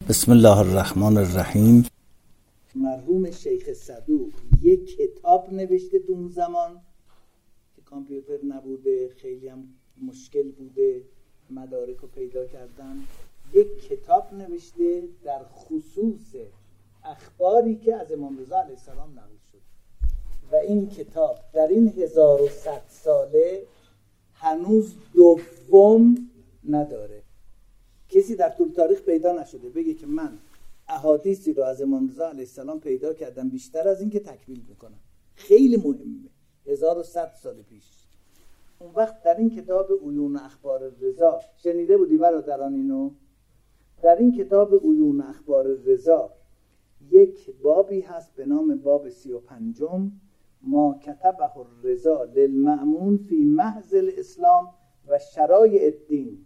بسم الله الرحمن الرحیم. مرحوم شیخ صدوق یک کتاب نوشته تو اون زمان که کامپیوتر نبوده، خیلی هم مشکل بوده مدارک رو پیدا کردن. یک کتاب نوشته در خصوص اخباری که از امام رضا علیه السلام نقل شد و این کتاب در این 1100 ساله هنوز دوم نداره. کسی در طول تاریخ پیدا نشده بگه که من احادیثی رو از امام رضا علیه السلام پیدا کردم بیشتر از این که تکمیل میکنم. خیلی مهمه. 1100 سال پیش. اون وقت در این کتاب عیون اخبار رضا، شنیده بودی برادران اینو؟ در این کتاب عیون اخبار رضا یک بابی هست به نام باب 35 ما کتبه الرضا للمأمون فی محض الاسلام و شرایع الدین.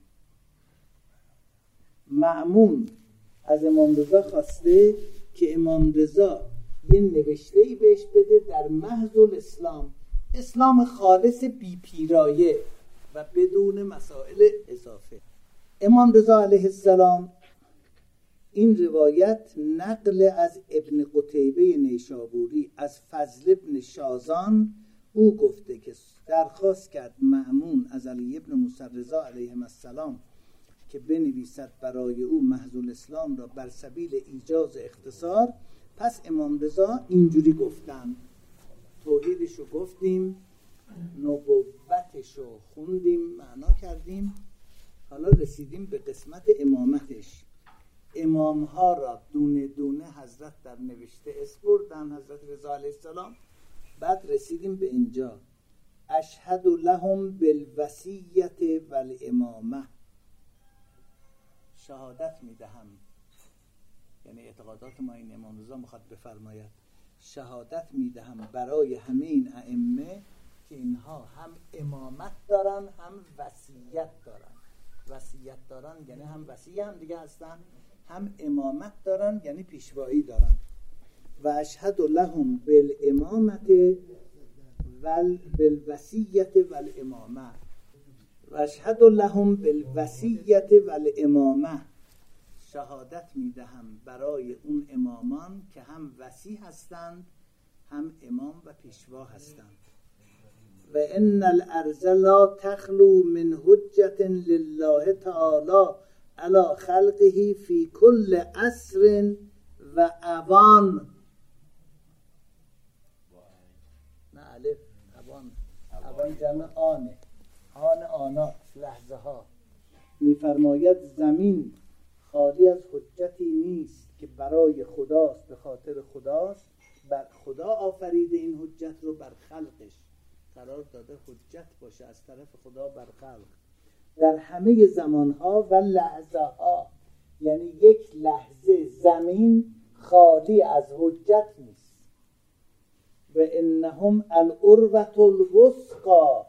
مأمون از امام رضا خواسته که امام رضا یه نوشته‌ای بهش بده در محض الاسلام، اسلام خالص بی پیرایه و بدون مسائل اضافه. امام رضا علیه السلام این روایت نقل از ابن قتیبه نیشابوری از فضل ابن شازان، او گفته که درخواست کرد مأمون از علی ابن موسی رضا علیه السلام که بنویسد برای او محض الاسلام را بر سبیل ایجاز اختصار. پس امام رضا اینجوری گفتن، توحیدشو گفتیم، نبوتشو خوندیم، معنا کردیم، حالا رسیدیم به قسمت امامتش. امامها را دونه دونه حضرت در نوشته اسپردن، حضرت رضا علیه السلام. بعد رسیدیم به اینجا، اشهد لهم بالوصیت والامامه، شهادت میدهم، یعنی اعتقادات ما این امام رضا میخواد بفرماید شهادت میدهم برای همه این ائمه که اینها هم امامت دارن هم وصیت دارن. وصیت دارن یعنی هم وصی هم دیگه هستن، هم امامت دارن یعنی پیشوایی دارن. و اشهد لهم بالامامت بالوصیت والامامه، و اشهد لهم بالوصیت والامامه، شهادت میدهم برای اون امامان که هم وصی هستند هم امام و پیشوا هستند. و ان الارض لا تخلو من حجة لله تعالی علی خلقه فی کل عصر و اوان. نه الف، اوان جمع آنه، آنات، لحظه ها. میفرماید زمین خالی از حجتی نیست که برای خداست، به خاطر خداست، بر خدا آفریده این حجت رو بر خلقش قرار داده حجت باشه از طرف خدا بر خلق در همه زمانها و لحظه ها. یعنی یک لحظه زمین خالی از حجت نیست. و انهم العروة الوثقی،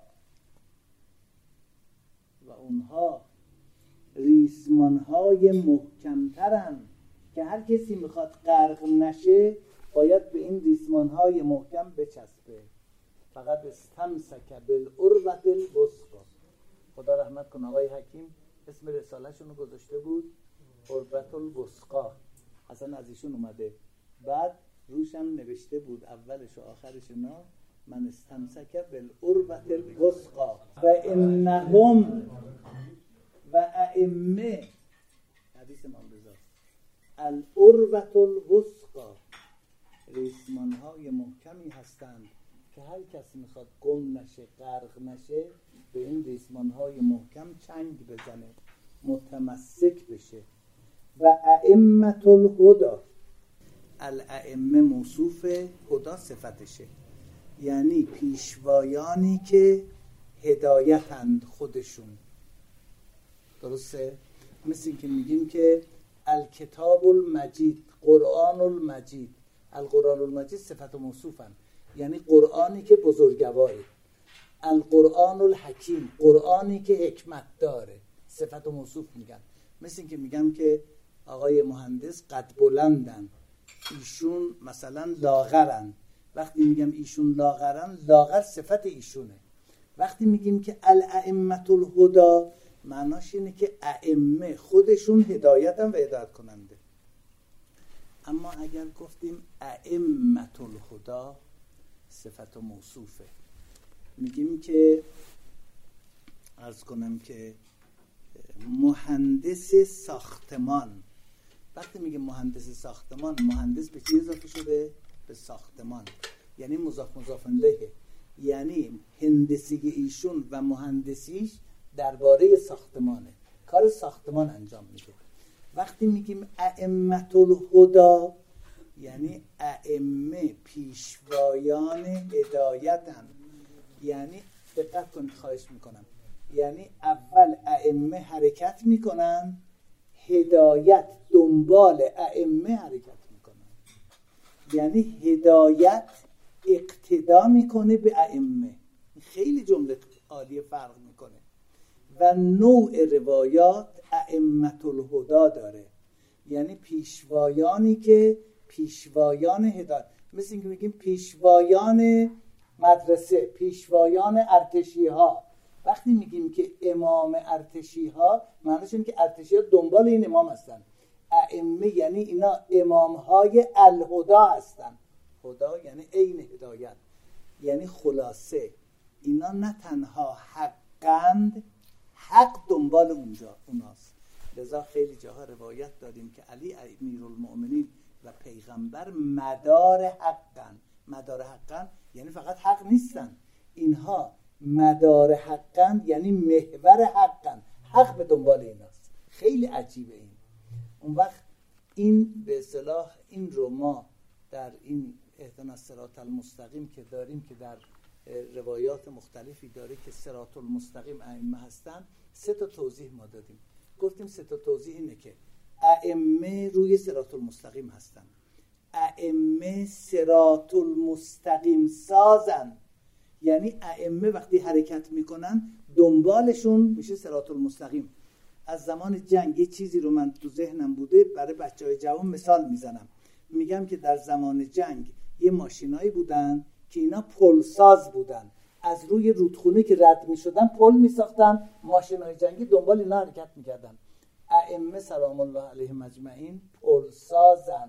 و اونها ریسمانهای محکمترن که هر کسی میخواد غرق نشه باید به این ریسمانهای محکم بچسبه. فقط استمسک بالعروة الوثقی. خدا رحمت کن آقای حکیم اسم رساله‌شون رو گذاشته بود عروة الوثقی، اصلا از ایشون اومده. بعد روش هم نوشته بود اولش و آخرش اینا من استمسک بالعروة الوثقی. و انهم و ائمه، حدیث امام رضا، العروة الوثقی، ریسمان‌های محکمی هستند که هر کسی میخواد گم نشه، غرق نشه، به این ریسمان‌های محکم چنگ بزنه، متمسک بشه. و ائمة الهدی، الائمه موصوف هدی صفتشه، یعنی پیشوایانی که هدایتند خودشون. درسته؟ مثل این که میگیم که الکتاب المجید، قرآن المجید، القرآن المجید صفت موصوفن، یعنی قرآنی که بزرگواره. القرآن الحکیم، قرآنی که حکمت داره، صفت موصوف میگن. مثل این که میگم که آقای مهندس قد بلندن، ایشون مثلا لاغرن. وقتی میگم ایشون لاغرن، لاغر صفت ایشونه. وقتی میگیم که الائمة الهدی، معناش اینه که ائمه خودشون هدایتن و هدایت کننده. اما اگر گفتیم ائمة الهدی صفت و موصوفه، میگیم که عرض کنم که مهندس ساختمان، وقتی میگه مهندس ساختمان، مهندس به چی اضافه شده؟ به ساختمان، یعنی مضاف الیه، یعنی هندسی ایشون و مهندسیش درباره ساختمانه، کار ساختمان انجام میده. وقتی میگیم ائمة الهدی یعنی ائمه پیشوایان هدایتن، یعنی دقت کنید خواهش میکنم، یعنی اول ائمه حرکت میکنن، هدایت دنبال ائمه حرکت میکنن، یعنی هدایت اقتدا میکنه به ائمه. خیلی جمله عالی فرق میکنه. و نوع روایات ائمة الهدی داره، یعنی پیشوایانی که پیشوایان هدایت، مثل اینکه میگیم پیشوایان مدرسه، پیشوایان ارتشی ها. وقتی میگیم که امام ارتشی ها، معنیش اینه که ارتشی ها دنبال این امام هستن. ائمه یعنی اینا امام های الهدی هستن. هدا یعنی عین هدایت، یعنی خلاصه اینا نه تنها حقند، حق دنبال اوناست. لذا خیلی جاها روایت داریم که علی امیرالمؤمنین و پیغمبر مدار حقن. مدار حقن یعنی فقط حق نیستن، اینها مدار حقن یعنی محور حقن، حق به دنبال ایناست. خیلی عجیبه این. اون وقت این به اصطلاح این رو ما در این اهدنا الصراط المستقیم که داریم، که در روایات مختلفی داره که صراط المستقیم ائمه هستن، 3 تا توضیح ما دادیم. گفتیم 3 تا توضیح اینه که ائمه روی صراط المستقیم هستن، ائمه صراط المستقیم سازن، یعنی ائمه وقتی حرکت میکنن دنبالشون میشه صراط المستقیم. از زمان جنگ یه چیزی رو من تو ذهنم بوده، برای بچهای جوان مثال میزنم. میگم که در زمان جنگ یه ماشینایی بودن که اینا پلساز بودن، از روی رودخونه که رد میشدن پل میساختن، ماشینای جنگی دنبال اینا حرکت میکردن. ائمه سلام الله علیهم اجمعین پلسازن،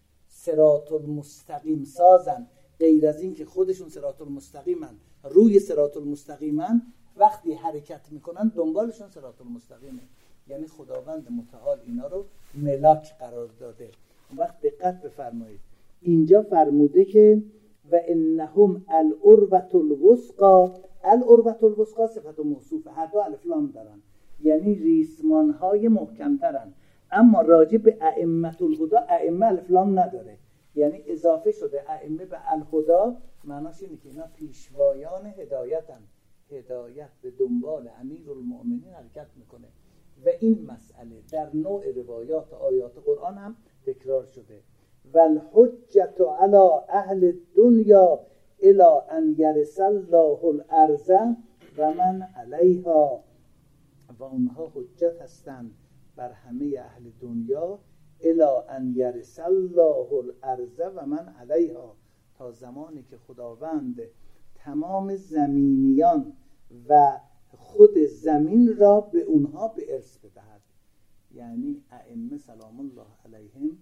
صراط المستقیم سازن. غیر از این که خودشون صراط المستقیمن، روی صراط المستقیمن، وقتی حرکت میکنن دنبالشون صراط المستقیمه، یعنی خداوند متعال اینا رو ملاک قرار داده. اون وقت دقت بفرمایید، اینجا فرموده که و انهم العروة الوثقی. العروة الوثقی صفت و موصوفه، هر دو الف لام دارن، یعنی ریسمان های محکم ترن. اما راجع به ائمة الهدی ائمه الف لام نداره، یعنی اضافه شده ائمه به الهدی. معناش اینه که اینا پیشوایان هدایتن، هدایت به دنبال امیرالمؤمنین حرکت میکنه. و این مسئله در نوع روایات آیات قرآن هم تکرار شده. والحجة علی اهل الدنیا الی ان یرث الله الارض و من علیها. و اونها حجت هستند بر همه اهل دنیا الی ان یرث الله الارض و من علیها، تا زمانی که خداوند تمام زمینیان و خود زمین را به اونها به ارث بدهد. یعنی ائمه سلام الله علیهم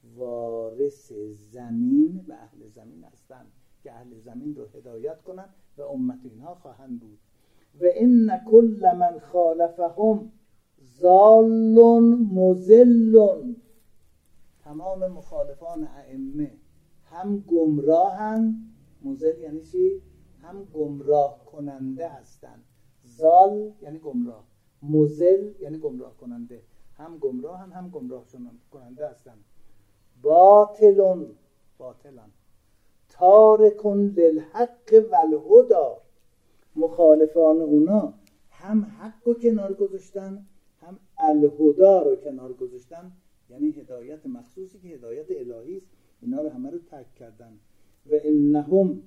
وارث زمین و اهل زمین هستند که اهل زمین رو هدایت کنند و امت اینها خواهند بود. و ان کل من خالفهم ضال مضل. تمام مخالفان ائمه هم گمراهند، مضل یعنی چی؟ هم گمراه کننده هستند. ضال یعنی گمراه، مضل یعنی گمراه کننده. هم گمراهن هم گمراه کننده هستند. باطلن تارکن للحق والهدی. مخالفان اونا هم حق رو کنار گذاشتن، هم الهدی رو کنار گذاشتن، یعنی هدایت مخصوصی که هدایت الهی است، اینا رو همه رو ترک کردن. و انهم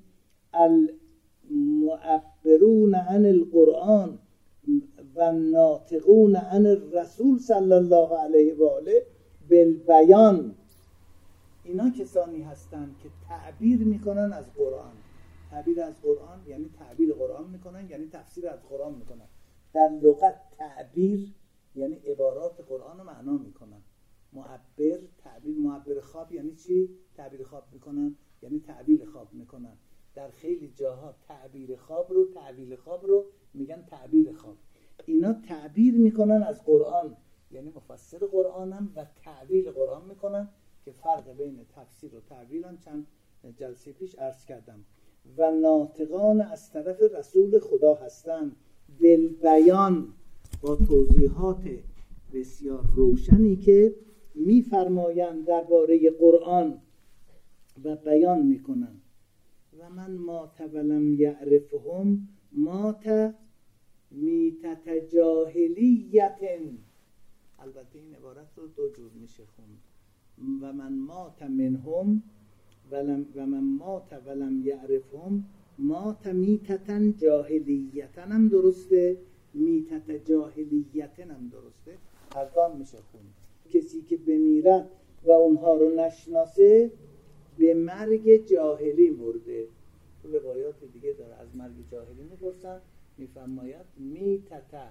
المعبرون عن القرآن و ناطقون عن الرسول صلی الله علیه و آله بالبیان. اینا کسانی هستند که تعبیر میکنن از قرآن. تعبیر از قرآن یعنی تعبیر قرآن میکنن، یعنی تفسیر از قرآن میکنن. در لغت تعبیر یعنی عبارات قرآن رو معنا میکنن. معبر، تعبیر، معبر خواب یعنی چی؟ تعبیر خواب میکنن، یعنی تعبیر خواب میکنن. در خیلی جاها تعبیر خواب رو میگن تعبیر خواب. اینا تعبیر میکنن از قرآن، یعنی مفسر قرآنم و تعبیر قرآن میکنن که فرق بین تفسیر و تعبیر هم چند جلسه پیش عرض کردم. و ناطقان از طرف رسول خدا هستند، بالبیان، با توضیحات بسیار روشنی که میفرمایند درباره قرآن و بیان میکنند. و من مات ولم یعرفهم مات میتت جاهلیت. البته این عبارت رو دو جور میشه خوند. و من مات منهم و من مات ولم یعرفهم مات میتتن جاهلیتن هم درسته، میتت جاهلیتن هم درسته، هر میشه خوند. کسی که بمیرد و اونها رو نشناسه به مرگ جاهلی مرده. تو روایات دیگه داره از مرگ جاهلی میپرسن، میفرماید میتت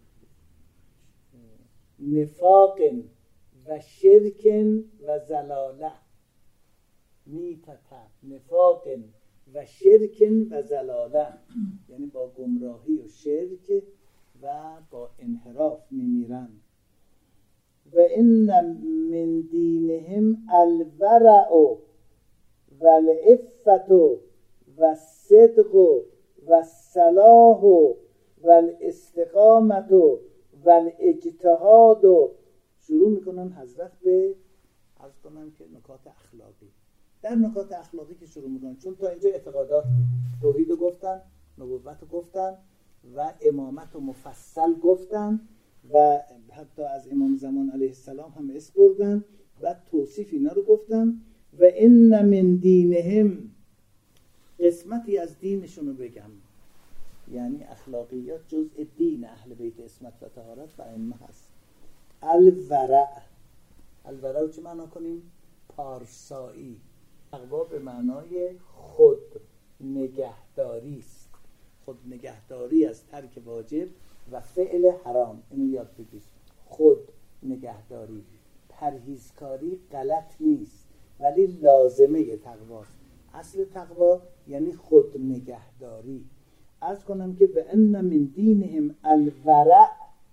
نفاق و شرک و زلاله. میتت نفاق و شرک و زلاله، یعنی با گمراهی و شرک و با انحراف میمیرن. و ان من دینهم الورع و العفت و الصدق و الصلاح و الاستقامت و الاجتهاد. شروع میکنن حضرت به عرض کنم که نکات اخلاقی. در نکات اخلاقی که شروع میکنن، چون تا اینجا اعتقادات توحید رو گفتن، نبوت رو گفتن و امامت رو مفصل گفتن و حتی از امام زمان علیه السلام هم اسم بردن و توصیف اینا رو گفتن. و ان من دینهم، قسمتی از دینشون رو بگم، یعنی اخلاقیات جزء دین اهل بیت عصمت و طهارت و ائمه هست. الورع، الورع رو چه معنا کنیم؟ پارسایی. تقوا به معنای خود نگهداری است، خود نگهداری از ترک واجب و فعل حرام. اینو یاد بگیر، خود نگهداری. پرهیزکاری غلط نیست ولی لازمه تقواست. اصل تقوا یعنی خود نگهداری. عرض کنم که به ان من دینهم الورع،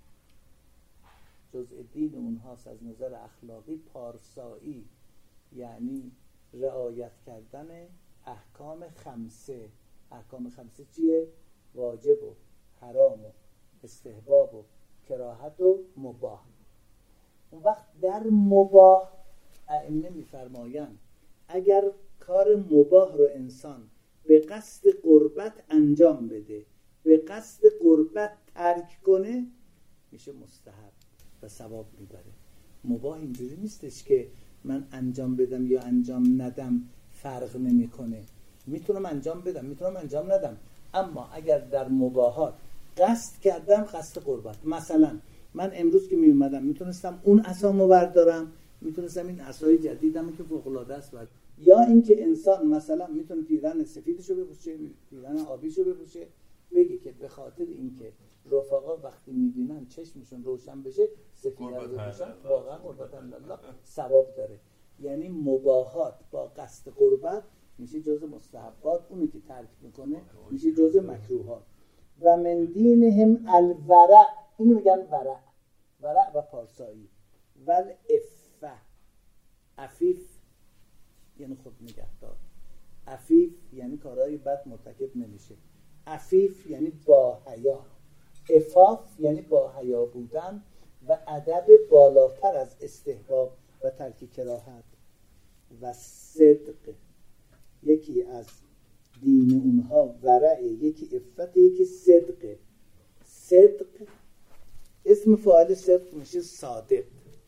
جزء دین اونهاست از نظر اخلاقی پارسایی، یعنی رعایت کردن احکام خمسه. احکام خمسه چیه؟ واجب و حرام و استحباب و کراهت و مباح. اون وقت در مباح ائمه میفرمایند اگر کار مباح رو انسان به قصد قربت انجام بده، به قصد قربت ترک کنه، میشه مستحب و ثواب میبره. مباح اینجوری نیستش که من انجام بدم یا انجام ندم فرق نمیکنه، میتونم انجام بدم میتونم انجام ندم. اما اگر در مباحات قصد کردم، قصد قربت، مثلا من امروز که می اومدم میتونستم اون عصامو بردارم، میتونستم این عصای جدیدمو که فوق العاده است بردارم. یا اینکه انسان مثلا میتونه پیرهن سفیدشو بپوشه، پیرهن آبیشو بپوشه، بگه که به خاطر اینکه رفقا وقتی میبینن چشمشون روشن بشه سفید رو بپوشن، واقعا قربت الله ثواب داره. یعنی مباحات با قصد قربت میشه جزء مستحبات، اونی که ترک میکنه میشه جزء مکروهات. و من دینهم الورع، اینو میگن ورع، ورع و پارسایی. والعفه، عفیف یعنی خود نگهدار، عفیف یعنی کارهای بد مرتکب نمیشه، عفیف یعنی با حیا، عفاف یعنی با حیا بودن و ادب بالاتر از استحباب و ترک کراهت. و صدق، یکی از دین اونها ورع، یکی عفت، یکی صدق. صدق اسم فاعل صدق میشه صادق،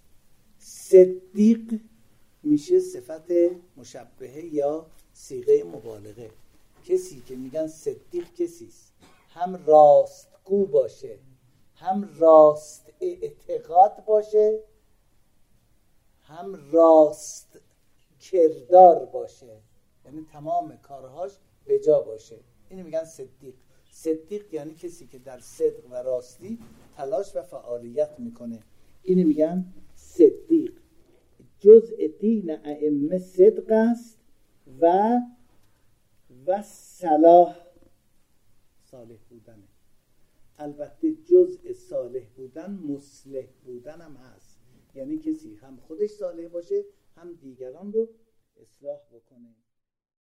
صدیق میشه صفت مشبهه یا صیغه مبالغه. کسی که میگن صدیق کسیست هم راستگو باشه، هم راست اعتقاد باشه، هم راست کردار باشه، یعنی تمام کارهاش به جا باشه. اینو میگن صدیق. صدیق یعنی کسی که در صدق و راستی تلاش و فعالیت میکنه، اینو میگن صدیق. جزء دین ائمه صدق است و صلاح صالح بودنه. البته جزء صالح بودن مصلح بودن هم هست، یعنی کسی هم خودش صالح باشه هم دیگران رو اصلاح بکنه.